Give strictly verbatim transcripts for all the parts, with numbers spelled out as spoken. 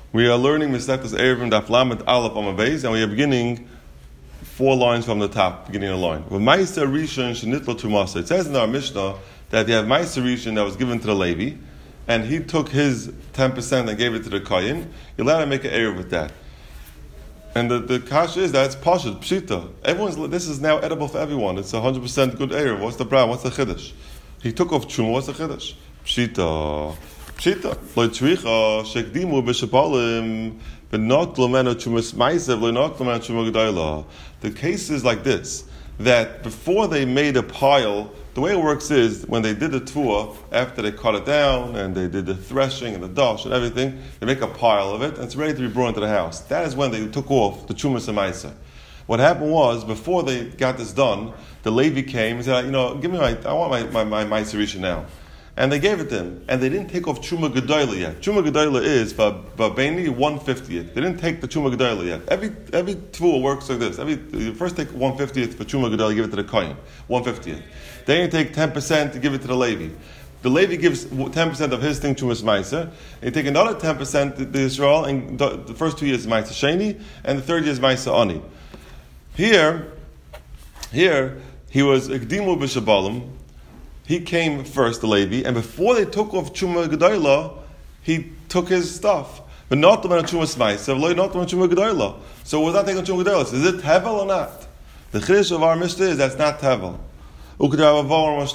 We are learning Mesechtas Eruvin Daf Lamed Aleph Amud Beis, and we are beginning four lines from the top, beginning of the line. Ma'aser Rishon Shenitlo Tumasa. It says in our Mishnah that you have Ma'aser Rishon that was given to the Levi, and he took his ten percent and gave it to the Kohen. You're allowed to make an Eruv with that. And the, the kasha is that it's Pashut, Pshita. Everyone's, this is now edible for everyone. It's a one hundred percent good Eruv. What's the problem? What's the Chiddush? He took off Truma. What's the Chiddush? Pshita. Pshita. Lo tzricha shekdimu b'shapalim v'not lomenu chumas ma'aser v'not lomenu chuma gedayla. The case is like this, that before they made a pile, the way it works is, when they did the tuah, after they cut it down, and they did the threshing and the dash and everything, they make a pile of it, and it's ready to be brought into the house. That is when they took off the chumas and ma'aser. What happened was, before they got this done, the Levi came and said, you know, give me my, I want my, my, my ma'aser rishon now. And they gave it to him. And they didn't take off Chuma Gedoyla yet. Chuma Gedoyla is, for Babeni, one fiftieth. They didn't take the Chuma Gedoyla yet. Every every tool works like this. Every You first take one fiftieth for Chuma Gedoyla, give it to the Kohen. one fiftieth. Then you take ten percent to give it to the Levi. The Levi gives ten percent of his thing to Chumas Ma'aser. You take another ten percent to Israel, and the, the first two years is Ma'aser Sheni, and the third year is Ma'aser Ani. Here, here, he was Ekdimu B'Shabalim. He came first, the Levi, and before they took off Chuma Gedoyla, he took his stuff. But not the Chumas Ma'aser, not the Chuma Gedoyla. So was not taking Chuma Gedoyla. Is it Tevel or not? The Chiddush of our Mishnah is that's not Tevel. Ma'aser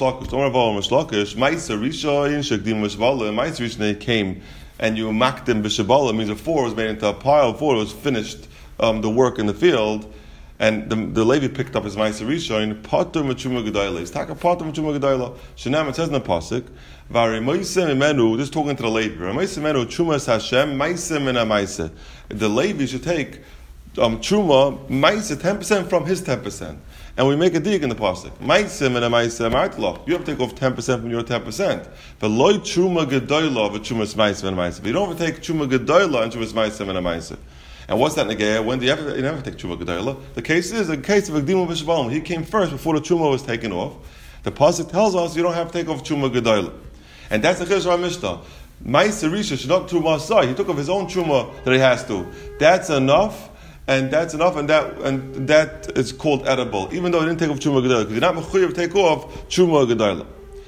Rishon Shekdim Mishvalim. Ma'aser Rishon came and you makdim b'shabalim, means before it was made into a pile, before it was finished um, the work in the field. And the, the Levi picked up his Ma'aser Rishon, Pater Mechuma Gedayla. He's talking Pater Mechuma Gedayla. Shenam, it says in the pasuk, Varemoisem Imenu. This is talking to the Levi. Varemoisem Imenu Chumas Hashem Ma'aser Min HaMa'aser. The Levi should take um, Chuma Ma'aser ten percent from his ten percent, and we make a dig in the pasuk. Ma'aser Min HaMa'aser Martloch. You have to take off ten percent from your ten percent. But Loi Chuma Gedayla v'Chumas Ma'aser Min HaMa'aser. But you don't have to take Chuma Gedayla and Chumas Ma'aser Min HaMa'aser. And what's that negaya? When do you ever, you never take Chuma Gedoyla? The case is a case of Ekdimu B'Shabalim. He came first before the Chuma was taken off. The pasuk tells us you don't have to take off Chuma Gedoyla. And that's the Chiddush of our Mishnah. Ma'aser Rishon should not Chuma Asai. He took off his own Chuma that he has to. That's enough, and that's enough, and that and that is called edible, even though he didn't take off Chuma Gedoyla. Because you're not mechuyev to take off Chuma Gedoyla.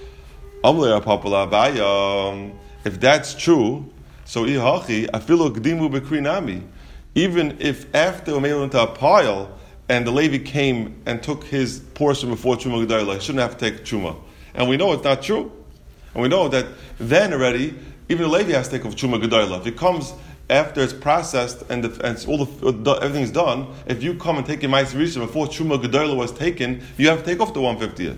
Amle Apapala Abaya. If that's true, so Ihachi, Afilu Ekdimu B'Krinami. Even if after we made it into a pile, and the Levi came and took his portion before Chuma Gedoyla, he shouldn't have to take Chuma. And we know it's not true. And we know that then already, even the Levi has to take off Chuma Gedoyla. If it comes after it's processed and, the, and it's all the, everything's done, if you come and take your Ma'aser Rishon before Chuma Gedoyla was taken, you have to take off the one fiftieth.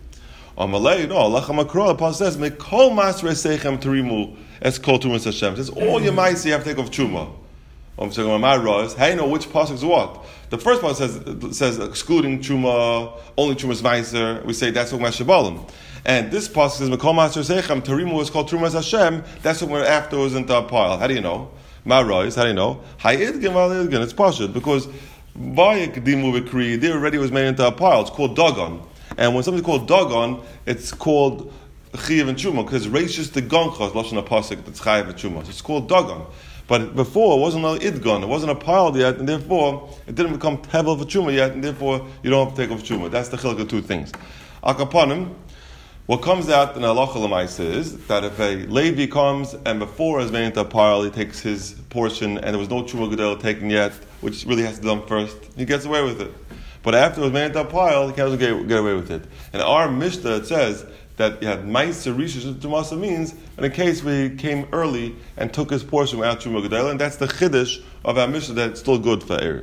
On Malay, no, Allah Chamakra, the Pasuk says, Mekol Masrei Seichem Terimu Es Kol Tumas Hashem. It says, all your Ma'aser you have to take off Chuma. I'm saying my Raz. How you know which pasuk is what? The first part says says excluding Chuma, only Chumas Ma'aser. We say that's what Mashabalim. And this pasuk says Mekol Master Seichem Terimu is called Trumas Hashem. That's what we're after was into a pile. How do you know? My Raz. How do you know? Hayidgin Validgin. It's pashut because by Ekdimu B'Kri there already was made into a pile. It's called Dagon. And when something's called Dagon, it's called Chiyav and Chuma because Reishis the Gonchas lashon a pasuk that's Chayav and Chuma. So it's called Dagon. But before, it wasn't an idgon, it wasn't a pile yet, and therefore, it didn't become tevel for Chuma yet, and therefore, you don't have to take off Chuma. That's the chiluk of two things. Akapanim, what comes out in halacha l'maisa is that if a Levi comes, and before he's made into a pile, he takes his portion, and there was no Chuma Gedoyla taken yet, which really has to be done first, he gets away with it. But after it was made into a pile, he can't get, get away with it. In our Mishnah, it says, that you had Ma'aser Rishon Tumasa means in a case where he came early and took his portion without Chuma Gedoyla, and that's the Chiddush of our Mishnah that it's still good for Erev.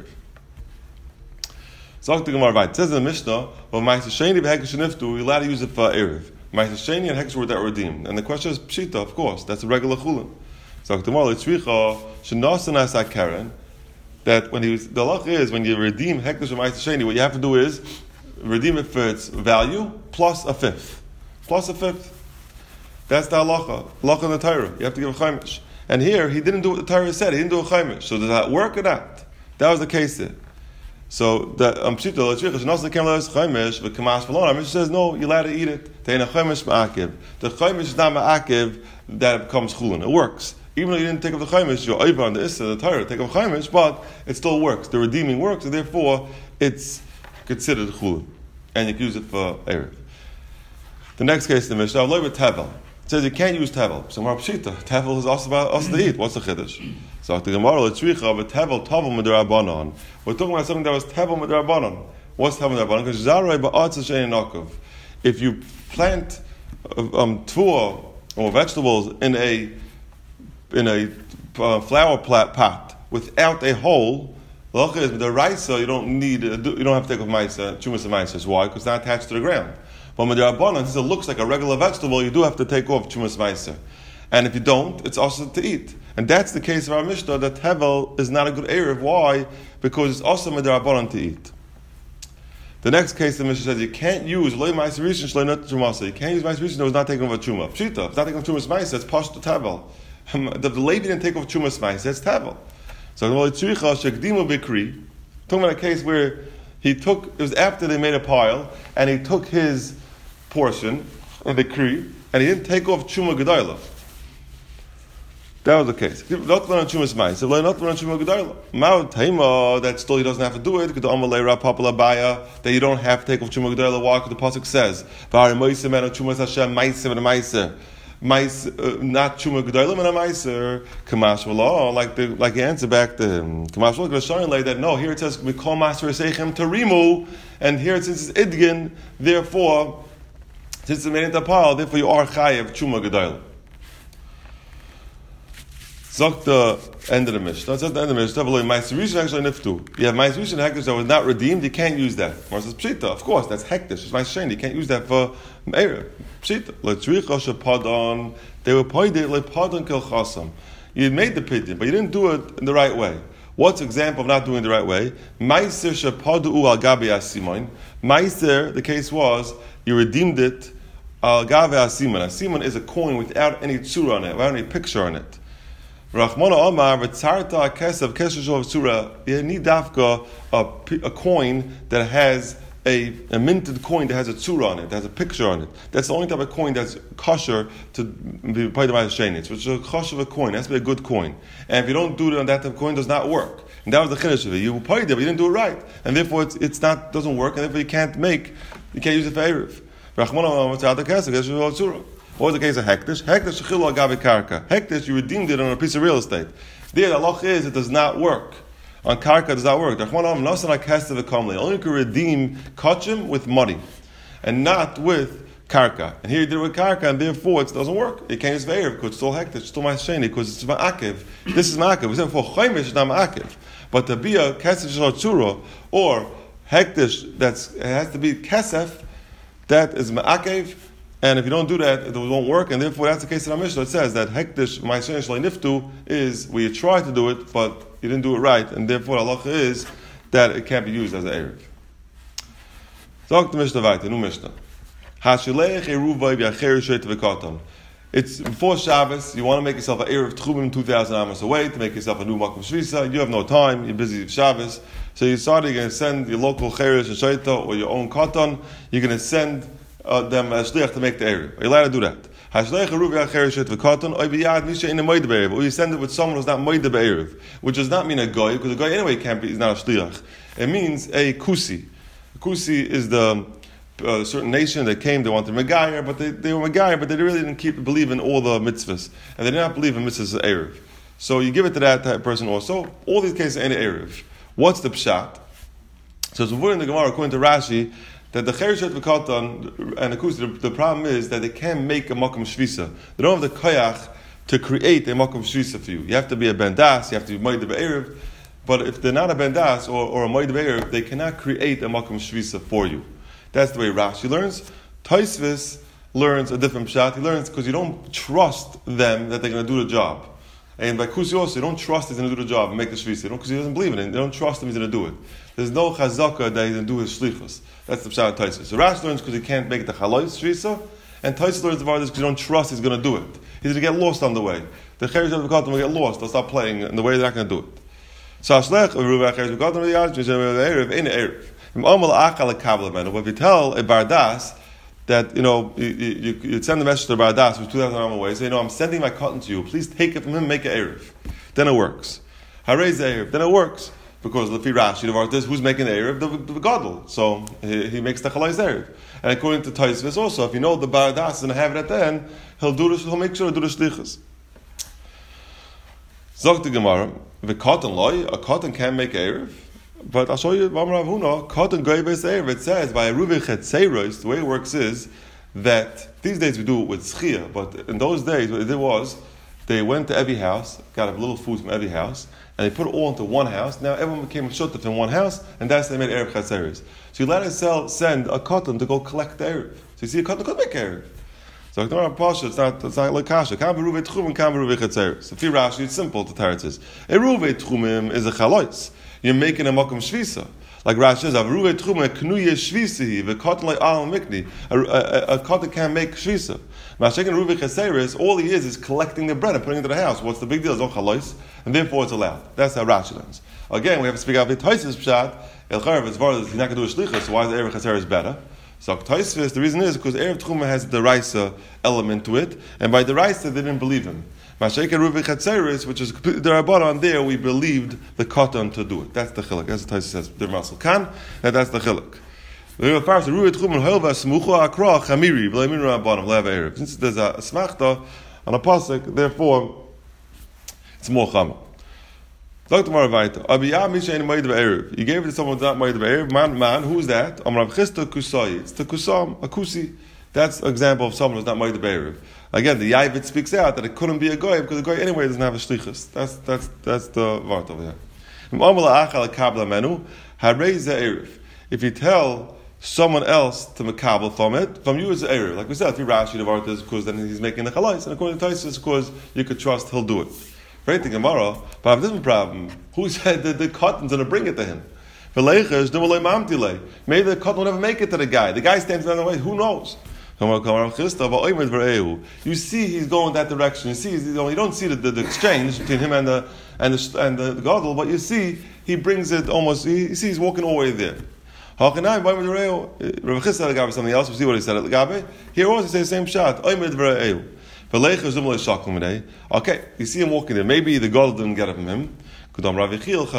So it says in the Mishnah, well, Ma'aser Sheni v'Hekesh Niftu, we're allowed to use it for Erev. Ma'aser Sheni and Hekesh were that redeemed. And the question is Pshita, of course, that's a regular Chulin. So that when he was, the halach is when you redeem Hekesh or Ma'aser Sheni, what you have to do is redeem it for its value plus a fifth. Plus a fifth. That's the halacha. Halacha in the Torah. You have to give a chaimish. And here, he didn't do what the Torah said. He didn't do a chaimish. So does that work or not? That was the case there. So the um, Pshita, our Mishnah says, no, you're allowed to eat it. The chaimish is not ma'akiv that it becomes chulin. It works. Even though you didn't take off the chaimish, you're over on the issa, the Torah, take off chaimish, but it still works. The redeeming works, and therefore it's considered chulin, and you can use it for erev. The next case in the Mishnah, I'll with tevel. It says you can't use tevel. So more pshita, tevel is also about us to eat. What's the chiddush? So the Gemara, l'tzricha, but tevel tavel midrabanan. We're talking about something that was tevel midrabanan. What's tevel midrabanan? Because zarei ba'atz shein nakov. If you plant um, tvua or vegetables in a in a uh, flower plat pot without a hole, the raisa you don't need you don't have to take off ma'isa chumas and ma'isa. Why? Because it's not attached to the ground. But midrabanan, since it looks like a regular vegetable, you do have to take off chumas ma'isa. And if you don't, it's also to eat. And that's the case of our Mishnah, that hevel is not a good erev. Why? Because it's also midrabanan to eat. The next case the Mishnah says you can't use loy ma'isa rishon shloi not chumasa. You can't use ma'isa rishon that was not taken off a chuma. Pshita, it's not taken off chumas ma'isa, it's pashut to tevel. The Levi didn't take off chumas ma'isa, that's tevel. So the tzricha shekdimu bikri, talking about a case where he took, it was after they made a pile, and he took his portion of the kri, and he didn't take off chuma gedayla. That was the case. Not learn chumas ma'isa, not learn chuma gedayla. Ma'od taima, that still he doesn't have to do it, because the amalei rapapala baya, that you don't have to take off chuma gedayla. Why? Because the pasuk says, "V'ari moisem and chumas Hashem ma'isem and ma'isem." Mais, uh, not chuma gedolim and a meiser kamash v'lo, like the like the answer back to him. Kamash v'lo showing like that. No, here it says we call master seichem terimu, and here it says it's idgin. Therefore, since it's made into pile, therefore you are chayev chuma gedolim. Zok the end of the Mishnah. That's at the end of the Mishnah. Meiser rishon actually niftu. You have meiser rishon hektish that was not redeemed. You can't use that. Or says pshita. Of course, that's hektish. It's meiser sheni. You can't use that for erev. Pshita. Letzricha shepadon. They were paid it lepadon kel chasam. You made the pidyon, but you didn't do it in the right way. What's an example of not doing it the right way? Meiser shepadu al gabi asimon. Meiser, the case was you redeemed it al gabi asimon. Asimon is a coin without any tzura on it, without any picture on it. Rachmana Omar, v'tzarta kesav kesher surah. You need dafka a coin that has a, a minted coin that has a tzura on it, that has a picture on it. That's the only type of coin that's kosher to be paid by the shenis, which is a kosher of a coin. It has to be a good coin. And if you don't do it on that type of coin, it does not work. And that was the chiddush of it. You paid it, but you didn't do it right, and therefore it's it's not doesn't work, and therefore you can't make, you can't use it for erev. Rachmana Omar, v'tzarta kesav kesher surah. What was the case of hektish? Hektish shechilu agabe karka. Hektish, you redeemed it on a piece of real estate. There, the halach is it does not work. On karka, it does not work. Only you can redeem kachim with money, and not with karka. And here you did it with karka, and therefore it doesn't work. It can't use ve'er because it's still hektish, it's still ma'asheni, because it's ma'akev. This is ma'akev. We said for chaimish, it's not ma'akev. But to be a kesef shalatzura, or hektish, that's, it has to be kesef, that is ma'akev. And if you don't do that, it won't work, and therefore that's the case in our Mishnah. It says that hektish ma'ashen shloi niftu is where you try to do it, but you didn't do it right, and therefore halacha is that it can't be used as an erev. Talk to Mishnah Vaita, new Mishnah. Hashilech eruvay v'acher sheit v'katan. It's before Shabbos. You want to make yourself an erev tchumim two thousand amos away to make yourself a new makom shvisa. You have no time. You're busy with Shabbos, so you decided you're going to send your local cherish and shaita or your own katan. You're going to send Uh, them as shliach to make the erev. Are you allowed to do that? Or you send it with someone who's not moide be'erev, which does not mean a goy, because a goy anyway can't be, is not a shliach. It means a kusi. A kusi is the uh, certain nation that came, they wanted Megayer, but they, they were Megayer, but they really didn't keep believe in all the mitzvahs, and they did not believe in mitzvahs of erev. So you give it to that type of person also. All these cases are any erev. What's the pshat? So it's in the Gemara, according to Rashi, that the cherishet v'katan and the kusi, the, the problem is that they can't make a makom shvisa. They don't have the koyach to create a makom shvisa for you. You have to be a bendas, you have to be moed be'erev, but if they're not a bendas or, or a moed be'erev, they cannot create a makom shvisa for you. That's the way Rashi learns. Tosfos learns a different pshat. He learns because you don't trust them that they're going to do the job. And by kusi also, you don't trust he's going to do the job and make the shvisa. Because he doesn't believe in it. They don't trust him he's going to do it. There's no chazaka that he's going to do his shlichus. That's the pshat of Tosfos. So Rashi learns because he can't make the chalois shvisa, and Tosfos learns about this because you don't trust he's going to do it. He's going to get lost on the way. The cheresh of the katan will get lost. They'll stop playing in the way they're not going to do it. So Ashlech Ruva cheresh of the katan in erev in erev. If you tell a bardas that, you know, you, you, you send a message to Baradas, who's two thousand miles away, say, you know, I'm sending my cotton to you, please take it from him, make an Erev. Then it works. Harez Erev, then it works. Because Lefi Rashi, the Vartas, who's making the Erev? The, the Gadol. So he, he makes the Chalais Erev. And according to Taisvis also, if you know the Baradas is going to have it at the end, he'll do this, he'll make sure to do the Shlichus. Zog the Gemara, the cotton loy, a cotton can make Erev. But I'll show you, cotton goyves Erev, it says, by a Ruvich Hetzeros, the way it works is that these days we do it with Schia, but in those days what it did was, they went to every house, got a little food from every house, and they put it all into one house. Now everyone became a shutaf in one house, and that's they made Erev Chatzeres. So you let us sell, send a cotton to go collect the Erev. So you see a cotton could make Erev. So it's not Pasha, it's not, it's not like Kasha. Kam Beruve Tchum and Kam Beruve Chatzeres. If you Rashi, it's simple to Teretzes. Eruve Tchumim is a chalois. You're making a makom shvisa. Like Rashi says, Avruve Tchum knuye shvisi, the cotton like al mikni. A cotton can't make shvisa. Mashiach and Ruvi Chaseris, all he is is collecting the bread and putting it into the house. What's the big deal? It's all chalois, and therefore it's allowed. That's how Rashi learns. Again, we have to speak out the Taisis Pshat. El Charev is far as he's not going to do a shlichus, so why is the Erev Chaseris better? So Taisis, the reason is because Erev Tchuma has the Raisa element to it, and by the Raisa they didn't believe him. Mashiach and Ruvi Chaseris, which is completely the Rabbanon, there we believed the cotton to do it. That's the chiluk. That's what Taisis says. The Masal Khan, and that's the chiluk. Since there's a smachta on a pasuk, therefore it's more chama. You gave it to someone who's not made of Erev. Man, man, who's that? It's the kusam, a kusi. That's an example of someone who's not made of Erev. Again, the Yavit speaks out that it couldn't be a goy because the goy anyway doesn't have a shlichus. That's that's that's the vart over here. If you tell someone else to makabel from it, from you is an error. Like we said, if you Rashi the vart is because then he's making the chalais, and according to Taisus, because you could trust he'll do it. Right the Gemara, but I have a different problem. Who said that the cotton's going to bring it to him? Maybe the cotton will never make it to the guy. The guy stands the other way. Who knows? You see, he's going that direction. You see, you don't see the, the, the exchange between him and the and the and the, the gadol, but you see he brings it almost. You see, he's walking all the way there. Rabbi Chisda Lagabe something else. We see what he said at Lagabe. Here also he says the same shot. Okay, you see him walking there. Maybe the gadol didn't get it from him. There's a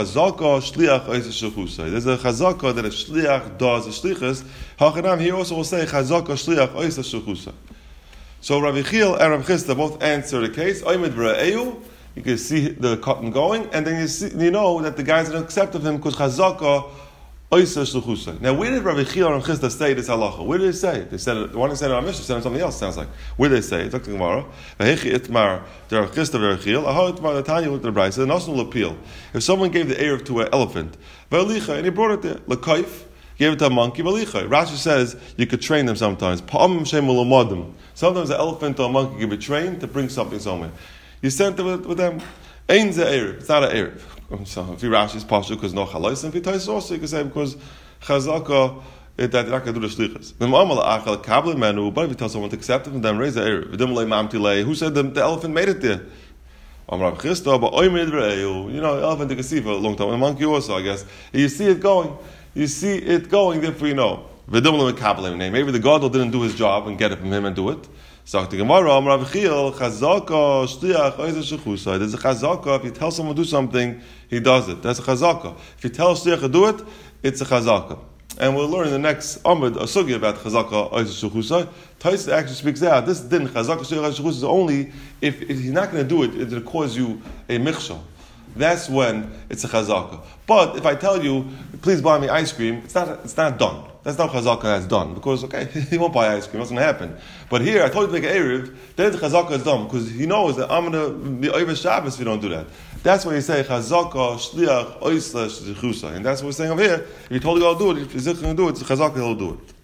chazaka that a shliach does a shlichus. Hachanam here also will say chazaka shliach oisa shechusa. So Rabbi Chil and Rabbi Chisda both answer the case. You can see the cotton going, and then you see, you know that the guys don't accept of him because chazaka oisa shechusa. Now, where did Rabbi Chil and Rabbi Chisda say this halacha? Where did they say it? They said it. One said it on Mishnah, said it on something else. Sounds like where did they say it? Talk to Gemara. Vehechi itmar der Chisda Rabbi Chil. Aho itmar the Tanya with the Brayso. And also will appeal. If someone gave the erev to an elephant, ve'alicha, and he brought it there, lekaif, gave it to a monkey, ve'alicha. Rashi says you could train them sometimes. Pa'am shem ulamodim. Sometimes an elephant or a monkey can be trained to bring something somewhere. You sent it with, with them. Ein ze erev. It's not an erev. So if you Rashi is partial because no chalais, and if you Tais also you can say because chazaka that you're not going to do the shlichus. But if you tell someone to accept it, and then raise the erev. Who said the, the elephant made it there? You know, the elephant you can see for a long time. A monkey also, I guess. You see it going. You see it going. Therefore, you know. Maybe the gadol didn't do his job and get it from him and do it. So the Gemara, Rav Chil, chazaka, shliach, oisa shechusa. There's a chazaka. If you tell someone to do something, he does it. That's a chazaka. If you tell shliach to do it, it's a chazaka. And we'll learn in the next Amud a sugi about chazaka, oisa shechusa. Tais actually speaks out. This din chazaka, shliach, oisa shechusa is only if, if he's not going to do it, it's going to cause you a michshel. That's when it's a chazaka. But if I tell you, please buy me ice cream, it's not it's not done. That's not chazaka that's done. Because, okay, he won't buy ice cream, what's going to happen? But here, I told you to make an erev, then the chazaka is done. Because he knows that I'm going to be over Shabbos if you don't do that. That's why you say chazaka, shliach, oisla, shechusa. And that's what we're saying over here. If you told the guy to do it, if he's going to do it, it's chazaka, he'll do it.